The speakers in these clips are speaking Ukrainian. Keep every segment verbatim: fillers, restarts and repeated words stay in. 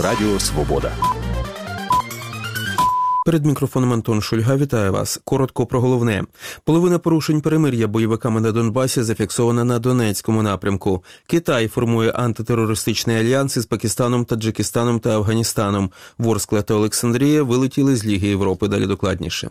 Радіо Свобода. Перед мікрофоном Антон Шульга. Вітаю вас. Коротко про головне. Половина порушень перемир'я бойовиками на Донбасі зафіксована на Донецькому напрямку. Китай формує антитерористичний альянс із Пакистаном, Таджикистаном та Афганістаном. Ворскла та Олександрія вилетіли з Ліги Європи. Далі докладніше.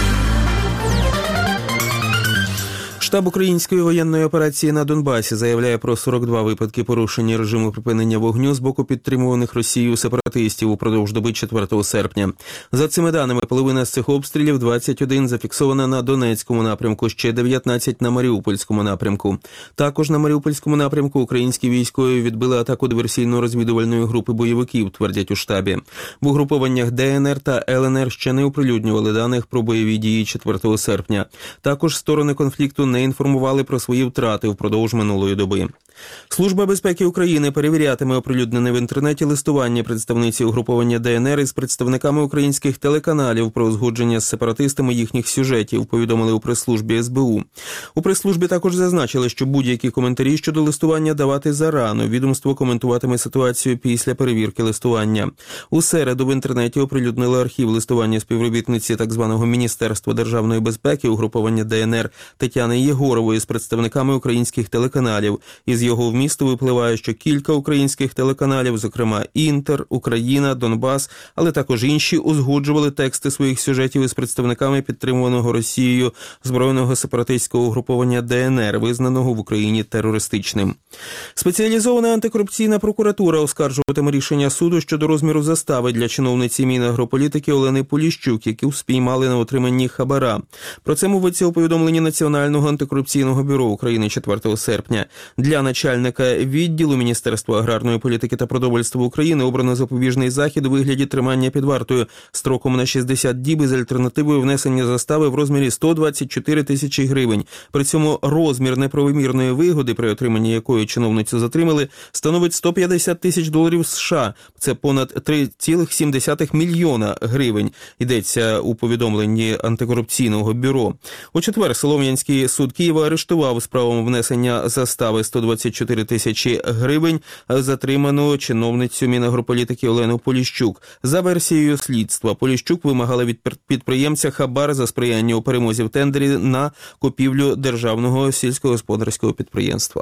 Штаб української воєнної операції на Донбасі заявляє про сорок два випадки порушення режиму припинення вогню з боку підтримуваних Росією сепаратистів упродовж доби четвертого серпня. За цими даними, половина з цих обстрілів, двадцять один, зафіксована на Донецькому напрямку, ще дев'ятнадцять на Маріупольському напрямку. Також на Маріупольському напрямку українські військові відбили атаку диверсійно-розвідувальної групи бойовиків, твердять у штабі. В угрупованнях Де Ен Ер та Ел Ен Ер ще не оприлюднювали даних про бойові дії четвертого серпня. Також сторони конфлікту не інформували про свої втрати впродовж минулої доби. Служба безпеки України перевірятиме оприлюднене в інтернеті листування представниці угруповання Де Ен Ер із представниками українських телеканалів про узгодження з сепаратистами їхніх сюжетів, повідомили у прес-службі Ес Бе У. У прес-службі також зазначили, що будь-які коментарі щодо листування давати зарано. Відомство коментуватиме ситуацію після перевірки листування. У середу в інтернеті оприлюднили архів листування співробітниці так званого Міністерства державної безпеки угруповання Де Ен Ер Тетяни Єгорової з представниками українських телеканалів. Із його вмісту випливає, що кілька українських телеканалів, зокрема Інтер, Україна, Донбас, але також інші, узгоджували тексти своїх сюжетів із представниками підтримуваного Росією збройного сепаратистського угруповання Де Ен Ер, визнаного в Україні терористичним. Спеціалізована антикорупційна прокуратура оскаржуватиме рішення суду щодо розміру застави для чиновниці Мінагрополітики Олени Поліщук, яку спіймали на отриманні хабара. Про це мовиться у повідомленні Національного антикорупційного бюро України четвертого серпня. Для начальника відділу Міністерства аграрної політики та продовольства України обрано запобіжний захід у вигляді тримання під вартою строком на шістдесят діб із альтернативою внесення застави в розмірі сто двадцять чотири тисячі гривень. При цьому розмір неправомірної вигоди, при отриманні якої чиновницю затримали, становить сто п'ятдесят тисяч доларів США. Це понад три цілих сім десятих мільйона гривень. Йдеться у повідомленні антикорупційного бюро. У четвер Солом'янський суд Києва арештував з правом внесення застави сто двадцять чотири тисячі гривень затриману чиновницю Мінагрополітики Олену Поліщук. За версією слідства, Поліщук вимагала від підприємця хабар за сприяння у перемозі в тендері на купівлю державного сільськогосподарського підприємства.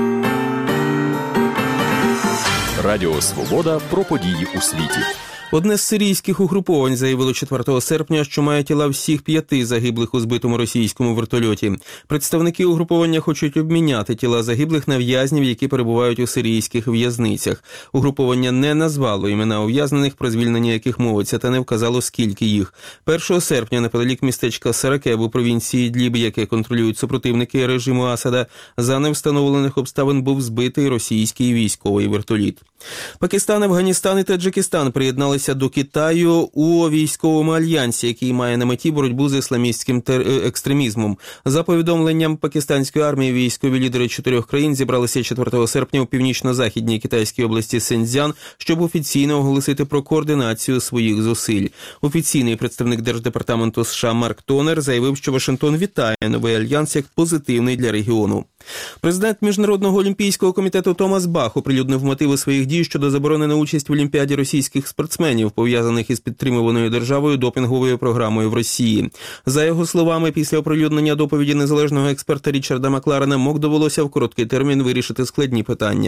Радіо Свобода про події у світі. Одне з сирійських угруповань заявило четвертого серпня, що має тіла всіх п'яти загиблих у збитому російському вертольоті. Представники угруповання хочуть обміняти тіла загиблих на в'язнів, які перебувають у сирійських в'язницях. Угруповання не назвало імена ув'язнених, про звільнення яких мовиться, та не вказало, скільки їх. першого серпня неподалік містечка Саракеб у провінції Ідліб, яке контролюють супротивники режиму Асада, за невстановлених обставин був збитий російський військовий вертоліт. Пакистан, Афганістан і Таджикистан приєдналися до Китаю у військовому альянсі, який має на меті боротьбу з ісламістським екстремізмом. За повідомленням пакистанської армії, військові лідери чотирьох країн зібралися четвертого серпня у північно-західній китайській області Синьцзян, щоб офіційно оголосити про координацію своїх зусиль. Офіційний представник Держдепартаменту США Марк Тонер заявив, що Вашингтон вітає новий альянс як позитивний для регіону. Президент Міжнародного олімпійського комітету Томас Бах оприлюднив мотиви своїх дій щодо заборони на участь в Олімпіаді російських спортсменів, пов'язаних із підтримуваною державою допінговою програмою в Росії. За його словами, після оприлюднення доповіді незалежного експерта Річарда Макларена МОК довелося в короткий термін вирішити складні питання.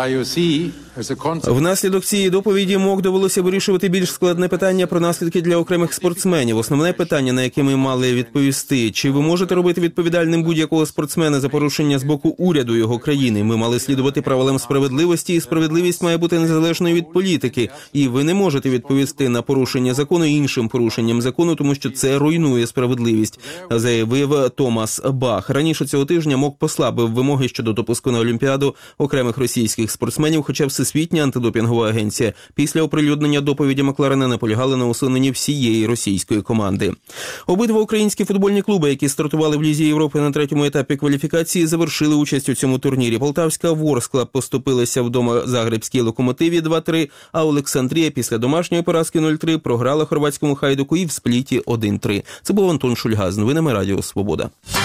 Внаслідок цієї доповіді МОК довелося вирішувати більш складне питання про наслідки для окремих спортсменів. Основне питання, на яке ми мали відповісти: чи ви можете робити відповідальним будь-якого спортсмена за порушення з боку уряду його країни? Ми мали слідувати правилам справедливості, і справедливість має бути незалежною від політики. І ви не можете відповісти на порушення закону іншим порушенням закону, тому що це руйнує справедливість, заявив Томас Бах. Раніше цього тижня МОК послабив вимоги щодо допуску на Олімпіаду окремих російських спортсменів, хоча Всесвітня антидопінгова агенція після оприлюднення доповіді Макларена наполягали на усуненні всієї російської команди. Обидва українські футбольні клуби, які стартували в Лізі Європи на третьому етапі кваліфікації, завершили участь у цьому турнірі. Полтавська Ворскла поступилася вдома Загребській Локомотиві два три, а Олександрія після домашньої поразки нуль три програла хорватському Хайдуку і в Спліті один три. Це був Антон Шульга з новинами Радіо Свобода.